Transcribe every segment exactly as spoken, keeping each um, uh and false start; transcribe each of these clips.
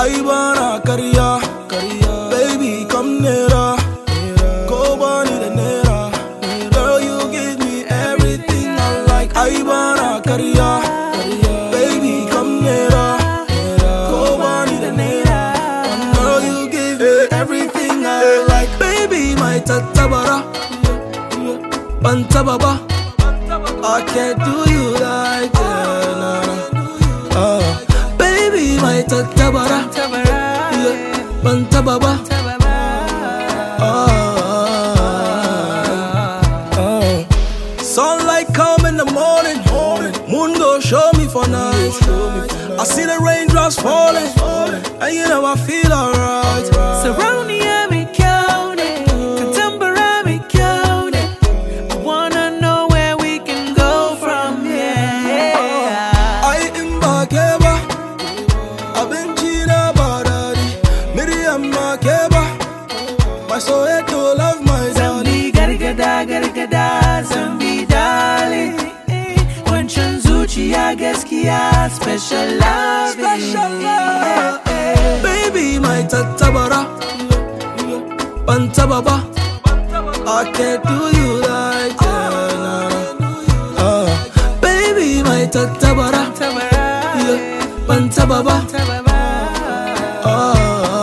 I wanna Korea, Korea. Baby, come nearer. Go bunny the nearer. Girl, you give me everything I like. I wanna Korea, Korea. Baby, come nearer. Go bunny the nearer. Girl, you give me everything I like. Baby, my tatabara, bantababa. I can't do you like that. Nah. Uh, baby, my tatabara, yeah, bantababa. Uh, uh. Sunlight come in the morning, moon go show me for night. I see the raindrops falling, and you know I feel alright. Surround me, I'm counting, contemporary me counting. I wanna know where we can go from here. I am Bakeba, I've been Gina Badadi, Miriam Makeba, my soul to love my Zambi gargada gargada, Zambi darling. Wanchanzuchi ya gaskiya, special love, special love. Baby, my tatabara, bantababa. I can't do you like that. Nah. Uh, baby, my tatabara, yeah, bantababa. Uh,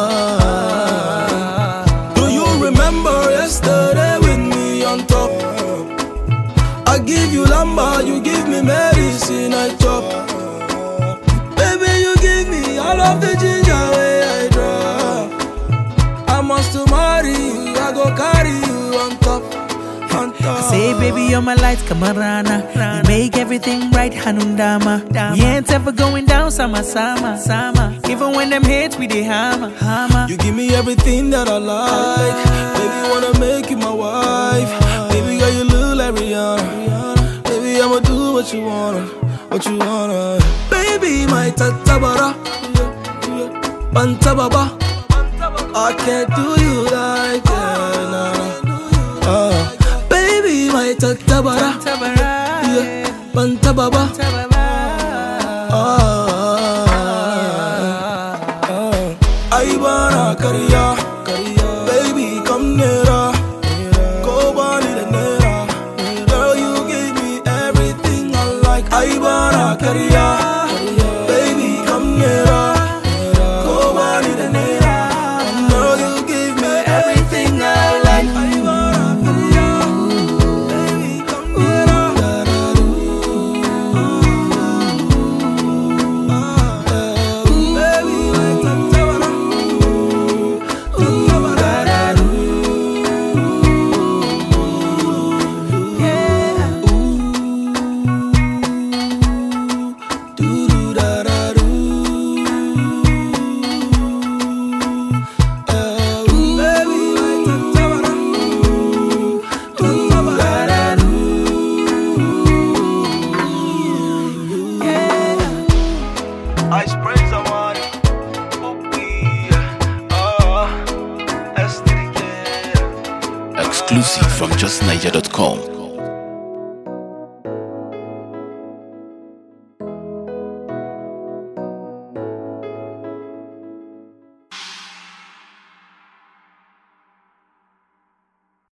do you remember yesterday with me on top? I give you lamba, you give me medicine, I chop. Baby, you give me all of the ginger way I drop. I must marry you, I go carry you on top, on top. I say, baby, you're my light, Kamarana. You make everything right, Hanundama. We ain't ever going down, Sama, Sama, Sama. Even when them hate, we they hammer, hammer. You give me everything that I like. Baby, wanna make you my wife. Baby, girl, you look like Rihanna. Baby, I'ma do what you wanna, what you wanna. Baby, my tatabara, bantababa. I can't do you like that. Nah. Uh, baby, my tatabara, yeah, bantababa. Uh, uh, I wanna Korea, Korea. Baby, come nearer. Go bunny the nearer. Girl, you give me everything I like. I wanna Korea, baby, come nearer. Go bunny the nearer. Girl, you give me everything I like. I wanna Korea, baby, come nearer. Baby, my tatabara, tatabara. I spray some money. Exclusive from just niger dot com.